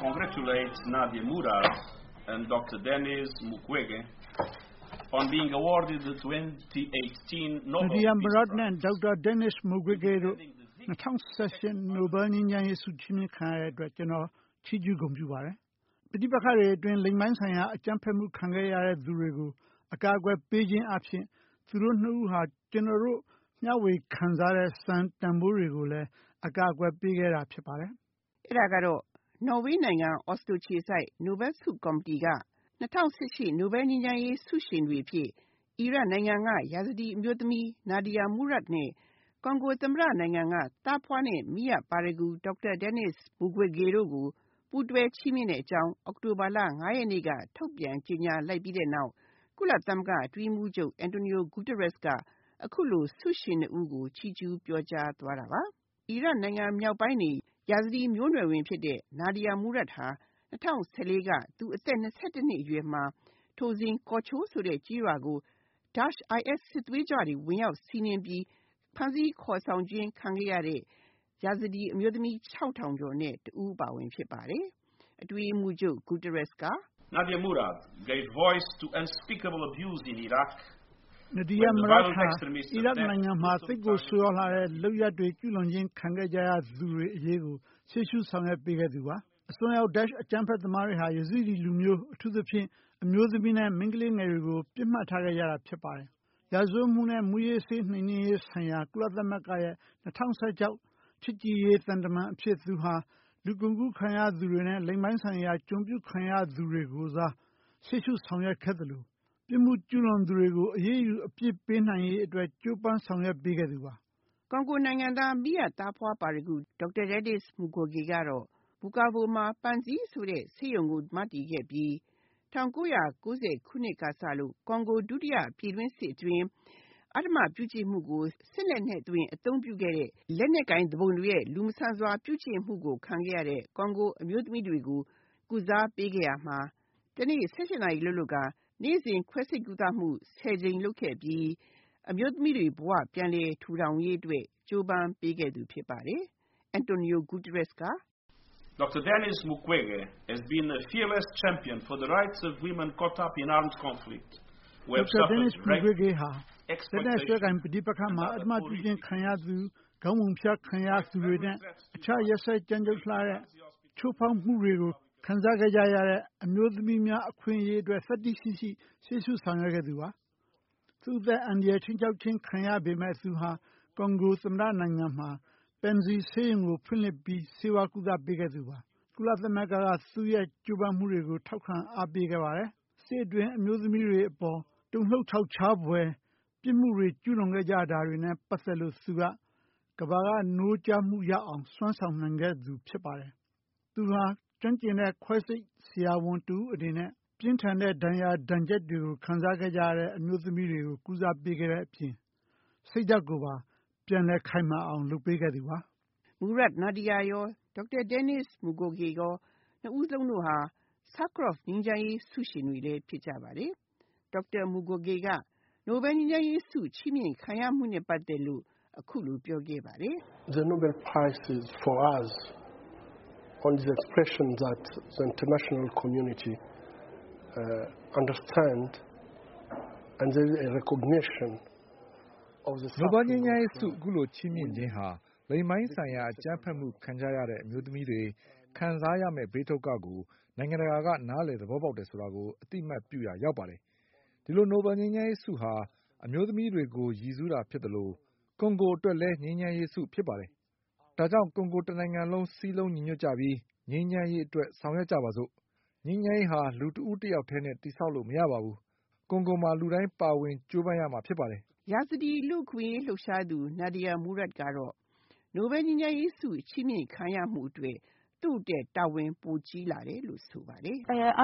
congratulate Nadia Murad and Dr. Denis Mukwege on being awarded the 2018 Nobel Nadia Peace Murad Prize. နဲ့ Dr. Denis Mukwege တို့2018 Nobel ငြိမ်းချမ်းရေးဆုချီးမြှင့်ခံရတဲ့အတွက်ကျွန်တော်ချီးကျူးဂုဏ်ပြုပါတယ်။ပဋိပက္ခတွေအတွင်းလိမ်ပိုင်းဆိုင်ရာအကြမ်းဖက်မှုခံခဲ့ရတဲ့သူတွေကိုအကာအကွယ်ပေးခြင်းအပြင်သူတို့နှစ်ဦးဟာကျွန်တော်တို့မျှဝေခံစားတဲ့စံတန်ဖိုးတွေကိုလည်းအကာအကွယ်ပေးခဲ့တာဖြစ်ပါတယ်။အဲ့ဒါကတော့နော်ဝေးနိုင်ငံအော်စလိုခြေစိုက်နိုဘယ်ဆုကော်မတီက2018နိုဘယ်ငြိမ်းချမ်းရေးဆုရှင်တွေဖြစ်အီရတ်နိုင်ငံကယာဇဒီအမျိုးသမီးနာဒီယာမူရတ်နဲ့ကွန်ဂိုသမ္မတနိုင်ငံကတာဖွားနဲ့မိယပါရဂူဒေါက်တာဒန်နစ်မူဂွေဂေတို့ကိုပူးတွဲချီးမြှင့်တဲ့အကြောင်းအောက်တိုဘာလ9ရက်နေ့ကထုတ်ပြန်ကြေညာလိုက်ပြီးတဲ့နောက်ကုလသမဂ္ဂအတွင်းရေးမှူးချုပ်အန်တိုနီယိုဂူတာရက်စ်ကအခုလိုဆုရှင်နှစ်ဦးကိုချီးကျူးပြောကြားသွားတာပါ။အီရတ်နိုင်ငံမြောက်ပိုင်းနေယာဇဒီမျိုးနွယ်ဝင်ဖြစ်တဲ့နာဒီယာမူရတ်ဟာ2014ကသူအသက်22နှစ်အရွယ်မှာထိုစဉ်ကော်ချိုးဆိုတဲ့ကြီးရွာကို Daesh IS စစ်သွေးကြွတွေဝင်ရောက်စီးနင်းပြီးဖမ်းဆီးခေါ်ဆောင်ခြင်းခံခဲ့ရတဲ့ယာဇဒီအမျိုးသမီး6000ကျော်နဲ့တဦးပါဝင်ဖြစ်ပါတယ်။အတွင်းရေးမှူးချုပ်ဂူတာရက်စ်က Nadia Murad gave voice to unspeakable abuse in Iraq. Nadia Murad ဟာအီရတ်နိုင်ငံမှာသိပ်ကိုဆိုးရွားလာတဲ့လုပ်ရပ်တွေကျူးလွန်ခြင်းခံခဲ့ကြရသူတွေအရေးကိုရှေ့ရှုဆောင်ရွက်ပေးခဲ့သူပါအစွန်းရောက် Daesh အကြမ်းဖက်သမားတွေဟာယဇီဒီလူမျိုးအထူးသဖြင့်အမျိုးသမီးနဲ့မိန်းကလေးငယ်တွေကိုပြစ်မှတ်ထားခဲ့ကြတာဖြစ်ပါတယ်ရာဇဝတ်မှုနဲ့မူးယစ်ဆေးနှိမ်နင်းရေးဆိုင်ရာကုလသမဂ္ဂရဲ့2016ချစ်ကြည်ရေးတန်တမန်အဖြစ်သူဟာလူကုန်ကူးခံရသူတွေနဲ့လိမ်ပိုင်းဆိုင်ရာကျွန်ပြုခံရသူတွေကိုစားရှေ့ရှုဆောင်ရွက်ခဲ့တယ်လို့ပြစ်မှုကျူးလွန်သူတွေကိုအရေးယူအပြစ်ပေးနိုင်ရေးအတွက်ကြိုးပမ်းဆောင်ရွက်ပေးခဲ့သူပါ။ကွန်ဂိုနိုင်ငံသားမိယသားဖွားပါရဂူဒေါက်တာဒက်နစ်မူဂိုဂေကတော့ဘူကာဗိုမှာပန်ဇီဆိုတဲ့ဆေးရုံကိုမတည်ခဲ့ပြီး1990ခုနှစ်ကစလို့ကွန်ဂိုဒုတိယပြည်တွင်းစစ်အတွင်းအဓမ္မပြုကျင့်မှုကိုစစ်လက်နက်တွင်အသုံးပြုခဲ့တဲ့လက်နက်ကိုင်သူပုန်တွေရဲ့လူမဆန်စွာပြုကျင့်မှုကိုခံခဲ့ရတဲ့ကွန်ဂိုအမျိုးသမီးတွေကိုကုစားပေးခဲ့ရမှာတနေ့16နာရီလွတ်ကနေ့စဉ်ခွဲစိတ်ကုသမှု10ကြိမ်လုပ်ခဲ့ပြီးအမျိုးသမီးတွေဘဝပြန်လည်ထူထောင်ရေးအတွက်ကြိုးပမ်းပေးခဲ့သူဖြစ်ပါတယ်။ Antonio Guterres က Dr. Denis Mukwege has been a fearless champion for the rights of women caught up in armed conflict. Dr. Denis Mukwege ဟာလက်နက်ဆွဲကင်ပဋိပက္ခမှာအဓမ္မပြုခြင်းခံရသူခေါင်းပုံဖြတ်ခံရသူတွေနဲ့အခြားရက်စက်ကြမ်းကြုတ်လှတဲ့ချိုးဖောက်မှုတွေကိုခံစားခဲ့ကြရတဲ့အမျိုးသမီးများအခွင့်အရေးအတွက်သတ္တိရှိရှိရှေ့ရှုဆောင်ရွက်ခဲ့သူပါသူ့သက်အန္တရာယ်ချင်းချောက်ချင်းခံရပေမဲ့သူဟာကွန်ဂိုသမ္မတနိုင်ငံမှာပန်ဇီဆေးရုံကိုဖွင့်လှစ်ပြီးဆေးဝါးကုသပေးခဲ့သူပါကုလသမဂ္ဂကသူ့ရဲ့ကြိုးပမ်းမှုတွေကိုထောက်ခံအားပေးခဲ့ပါတယ်စစ်အတွင်းအမျိုးသမီးတွေအပေါ်တုန်လှုပ်ခြောက်ခြားဖွယ်ပြစ်မှုတွေကျူးလွန်ခဲ့ကြတာတွေနဲ့ပတ်သက်လို့သူကကမ္ဘာကနိုးကြားမှုရအောင်စွမ်းဆောင်နိုင်ခဲ့သူဖြစ်ပါတယ်သူဟာကျွမ်းကျင်တဲ့ခွဲစိတ်ဆရာဝန်တူအနေနဲ့ပြင်းထန်တဲ့ဒဏ်ရာဒဏ်ချက်တွေကိုခံစားခဲ့ကြရတဲ့အမျိုးသမီးတွေကိုကုစားပေးခဲ့တဲ့အပြင်စိတ်ဓာတ်ကိုပါပြန်လည်ခိုင်မာအောင်လုပ်ပေးခဲ့သူပါမူရတ်နာဒီယာရောဒေါက်တာဒန်နစ်မူဂိုဂေရောနှစ်ဦးလုံးတို့ဟာဆာခရော့ငြိမ်းချမ်းရေးဆုရှင်တွေလည်းဖြစ်ကြပါတယ်ဒေါက်တာမူဂိုဂေကနိုဘယ်ငြိမ်းချမ်းရေးဆုချီးမြှင့်ခံရမှုနဲ့ပတ်သက်လို့အခုလိုပြောခဲ့ပါတယ် The Nobel Prize is for us on the expression that the international community understand and there is a recognition of the Nobel ငြိမ်းချမ်းရေးဆုအခုလိုချီးမြှင့်ခြင်းဟာလိမ်ပိုင်းဆိုင်ရာအကြမ်းဖက်မှုခံကြရတဲ့အမျိုးသမီးတွေခံစားရမယ့်ဘေးဒုက္ခကိုနိုင်ငံတကာကနားလည်သဘောပေါက်တယ်ဆိုတာကိုအတိအမှတ်ပြုရရောက်ပါတယ်ဒီလို Nobel ငြိမ်းချမ်းရေးဆုဟာအမျိုးသမီးတွေကိုရည်စူးတာဖြစ်တယ်လို့ကွန်ဂိုအတွက်လည်းငြိမ်းချမ်းရေးဆုဖြစ်ပါတယ်ဒါကြောင့်ကွန်ဂိုတနိုင်ငံလုံးစည်းလုံးညီညွတ်ကြပြီးငြိမ်းချမ်းရေးအတွက်ဆောင်ရွက်ကြပါစို့ငြိမ်းချမ်းရေးဟာလူတဦးတစ်ယောက်တည်းနဲ့တည်ဆောက်လို့မရပါဘူးကွန်ဂိုမှာလူတိုင်းပါဝင်ကြိုးပမ်းရမှာဖြစ်ပါတယ်ယာဇဒီလူ့ခွင့်ရေးလှုပ်ရှားသူနာဒီယာမူရတ်ကတော့နိုဘယ်ငြိမ်းချမ်းရေးဆုချီးမြှင့်ခံရမှုအတွက်သူ့တဲ့တာဝန်ပိုကြီးလာတယ်လို့ဆိုပါတယ်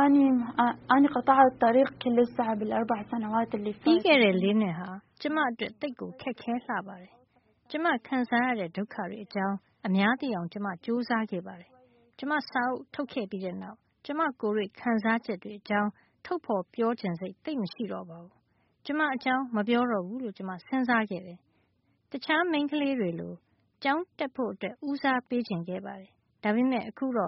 ပြီးခဲ့တဲ့4နှစ်ဟာကျမအတွက်တိတ်ကိုခက်ခဲလှပါတယ်ကျမခံစားရတဲ့ဒုက္ခတွေအကြောင်းအများသိအောင်ကျမစူးစမ်းခဲ့ပါတယ်ကျမစာအုပ်ထုတ်ခဲ့ပြီးတဲ့နောက်ကျမကိုယ်တွေ့ခံစားချက်တွေအကြောင်းထုတ်ဖော်ပြောချင်စိတ်သိပ်မရှိတော့ပါဘူးကျမအကြောင်းမပြောတော့ဘူးလို့ကျမစဉ်းစားခဲ့တယ်တခြားမိန်းကလေးတွေလိုကျောင်းတက်ဖို့အတွက်ဦးစားပေးချင်ခဲ့ပါတယ်ဒါပေမဲ့အခုတော့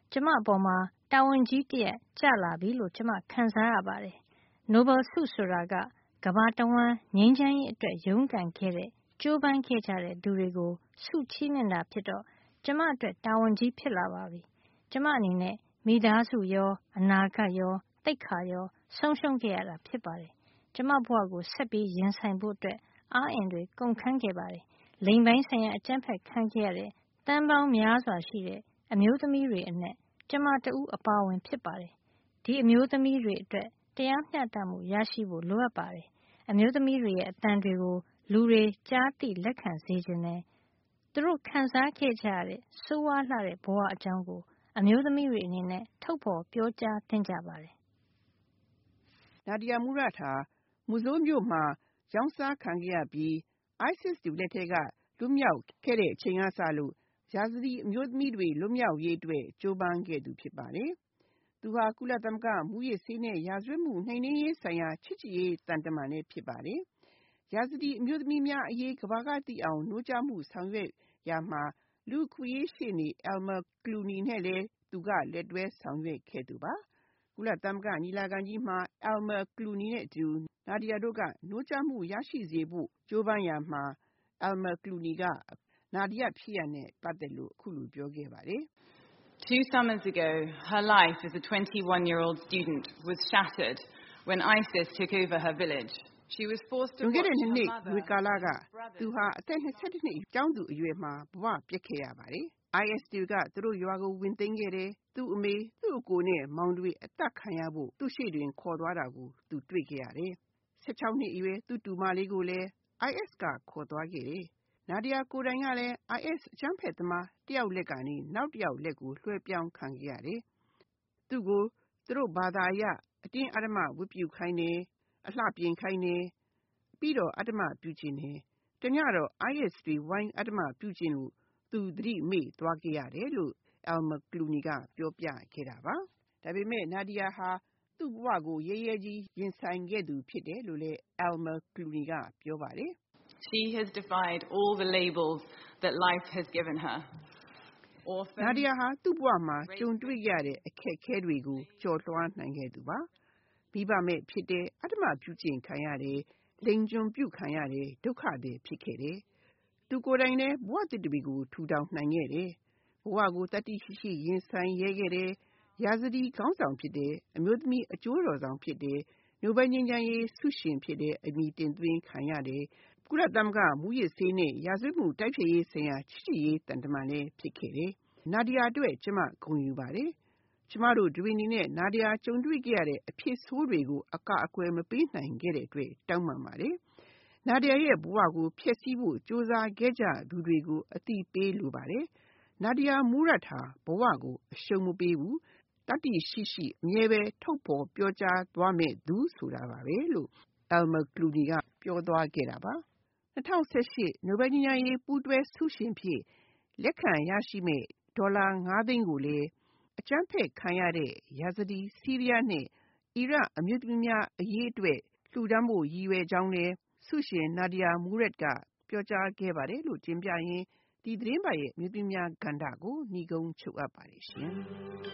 ကျမအပေါ်မှာတာဝန်ကြီးတရပ်ကျလာပြီလို့ကျမခံစားရပါတယ်။ နိုဘယ်ဆုဆိုတာကကမ္ဘာတဝန်းငြိမ်းချမ်းရေးအတွက်ရုန်းကန်ခဲ့တဲ့ကြိုးပမ်းခဲ့ကြတဲ့သူတွေကိုဆုချီးမြှင့်တာဖြစ်တော့ကျမအတွက်တာဝန်ကြီးဖြစ်လာပါပြီ။ကျမအနေနဲ့မိသားစုရောအနာဂတ်ရောသိက္ခာရောဆုံးရှုံးခဲ့ရတာဖြစ်ပါတယ်။ကျမဘဝကိုဆက်ပြီးရင်ဆိုင်ဖို့အတွက်အားအင်တွေကုန်ခန်းခဲ့ပါတယ်။လိင်ပိုင်းဆိုင်ရာအကြမ်းဖက်ခံခဲ့ရတဲ့တန်းပေါင်းများစွာရှိတဲ့အမျိုးသမီးတွေအနက်ကျမတဦးအပါအဝင်ဖြစ်ပါတယ်။ဒီအမျိုးသမီးတွေအတွက်တရားမျှတမှုရရှိဖို့လိုအပ်ပါတယ်။အမျိုးသမီးတွေရဲ့အသံတွေကိုလူတွေကြားသိလက်ခံစေချင်တယ်။သူတို့ခံစားခဲ့ကြရတဲ့ဆိုးဝါးလှတဲ့ဘဝအကြောင်းကိုအမျိုးသမီးတွေအနေနဲ့ထုတ်ဖော်ပြောကြားသင့်ကြပါတယ်။နာဒီယာမူရတ်ဟာမူဆိုးမြို့မှာရောင်းစားခံခဲ့ရပြီး ISIS တွေလက်ထက်ကလွတ်မြောက်ခဲ့တဲ့အချိန်ကစလို့ယာဇဒီအမျိုးသမီးတွေလွတ်မြောက်ရေးအတွက်ကြိုးပမ်းခဲ့သူဖြစ်ပါတယ်။သူဟာကုလသမဂ္ဂမူးယစ်ဆေးနဲ့ရာဇဝတ်မှုနှိမ်နင်းရေးဆိုင်ရာချစ်ကြည်ရေးတန်တမန်လည်းဖြစ်ပါတယ်။ယာဇဒီအမျိုးသမီးများအရေးကမ္ဘာကသိအောင်နှိုးကြားမှုဆောင်ရွက်ရာမှာလူ့အခွင့်အရေးရှေ့နေ Elmer Clooney နဲ့လည်းသူကလက်တွဲဆောင်ရွက်ခဲ့သူပါ။ကုလသမဂ္ဂညီလာခံကြီးမှာ Elmer Clooney နဲ့အတူနာဒီယာတို့ကနှိုးကြားမှုရရှိစေဖို့ကြိုးပမ်းရာမှာ Elmer Clooney ကနာဒီယာဖြစ်ရပ်နဲ့ပတ်သက်လို့အခုလိုပြောခဲ့ပါတယ်။ 2 summers ago, her life as a 21-year-old student was shattered when ISIS took over her village. She was forced to watch her mother, ဝေကာလကသူဟာအသက်22နှစ်ကျောင်းသူအရွယ်မှာဘဝပြစ်ခဲ့ရပါတယ်။ IS တွေကသူတို့ရွာကိုဝင်သိမ်းခဲ့တယ်။သူ့အမေသူ့အကိုနဲ့မောင်တွေအသက်ခံရဖို့သူ့ရှေ့တွင်ခေါ်သွားတာကိုသူတွေ့ခဲ့ရတယ်။16နှစ်အရွယ်သူ့တူမလေးကိုလည်း IS ကခေါ်သွားခဲ့တယ်။နာဒီယာကိုယ်တိုင်ကလည်း IS အကြမ်းဖက်သမားတယောက်လက်ကနေနောက်တယောက်လက်ကိုလွှဲပြောင်းခံခဲ့ရတယ်။သူ့ကိုသူတို့ဘာသာအရအတင်းအဓမ္မဝတ်ပြုခိုင်းတယ်။အလှပြင်ခိုင်းတယ်။ပြီးတော့အဓမ္မပြုကျင့်တယ်။တညတော့ IS တွေဝိုင်းအဓမ္မပြုကျင့်လို့သူသတိမေ့သွားခဲ့ရတယ်လို့ Elmer Clooney ကပြောပြခဲ့တာပါ။ဒါပေမဲ့နာဒီယာဟာသူ့ဘဝကိုရဲရဲကြီးရင်ဆိုင်ခဲ့သူဖြစ်တယ်လို့လည်း Elmer Clooney ကပြောပါတယ်။ She has defied all the labels that life has given her. နာဒီယာဟာသူ့ဘဝမှာကြုံတွေ့ရတဲ့အခက်အခဲတွေကိုကျော်လွှားနိုင်ခဲ့သူပါ။မိဘမဲ့ဖြစ်တဲ့အဓမ္မပြုကျင့်ခံရတယ်။လိင်ကျွန်ပြုခံရတယ်ဒုက္ခတွေဖြစ်ခဲ့တယ်။သူကိုယ်တိုင်လည်းဘဝတစ်တွေကိုထူထောင်နိုင်ခဲ့တယ်။ဘဝကိုတတိရှိရှိရင်ဆိုင်ရဲခဲ့တယ်။ရာဇဒီခေါင်းဆောင်ဖြစ်တဲ့အမျိုးသမီးအကျိုးတော်ဆောင်ဖြစ်တဲ့နိုဘယ်ငြိမ်းချမ်းရေးဆုရှင်ဖြစ်တဲ့အမည်တင်သွင်းခံရတယ်။ကုလသမဂ္ဂမူးယစ်ဆေးနဲ့ရာဇဝတ်မှုတိုက်ဖျက်ရေးဆိုင်ရာချစ်ကြည်ရေးတန်တမန်လည်းဖြစ်ခဲ့တယ်။နာဒီယာအတွက်ကျမဂုဏ်ယူပါတယ်။ကျမတို့ဒီအနေနဲ့နာဒီယာကြုံတွေ့ခဲ့ရတဲ့အဖြစ်ဆိုးတွေကိုအကအကွယ်မပေးနိုင်ခဲ့တဲ့အတွက်တောင်းပန်ပါတယ်။နာဒီယာရဲ့ဘဝကိုဖျက်ဆီးဖို့ကြိုးစားခဲ့ကြသူတွေကိုအသိပေးလိုပါတယ်။နာဒီယာမူရတ်ဟာဘဝကိုအရှုံးမပေးဘူး။တတ္တိရှိရှိအမြဲပဲထုတ်ဖော်ပြောကြားသွားမယ့်သူဆိုတာပါပဲလို့ Elmer Clooney ကပြောသွားခဲ့တာပါ။2018နိုဘယ်ငြိမ်းချမ်းရေးပူးတွဲဆုရှင်ဖြစ်လက်ခံရရှိမဲ့ဒေါ်လာ5သိန်းကိုလည်းအကြမ်းဖက်ခံရတဲ့ယာဇဒီဆီးရီးယားနဲ့အီရတ်အမျိုးသမီးများအရေးအတွက်လှူဒါန်းဖို့ရည်ရွယ်ကြောင်းလည်းဆုရှင်နာဒီယာမူရတ်ကပြောကြားခဲ့ပါတယ်လို့တင်ပြရင်းဒီသတင်းပတ်ရဲ့မြို့သမီးများကဏ္ဍကိုညီကုန်းချုပ်အပ်ပါတယ်ရှင်။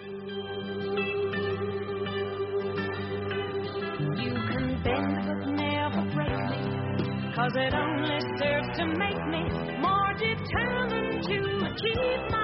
You can bend but never break me, 'cause it only serves to make me more determined to achieve my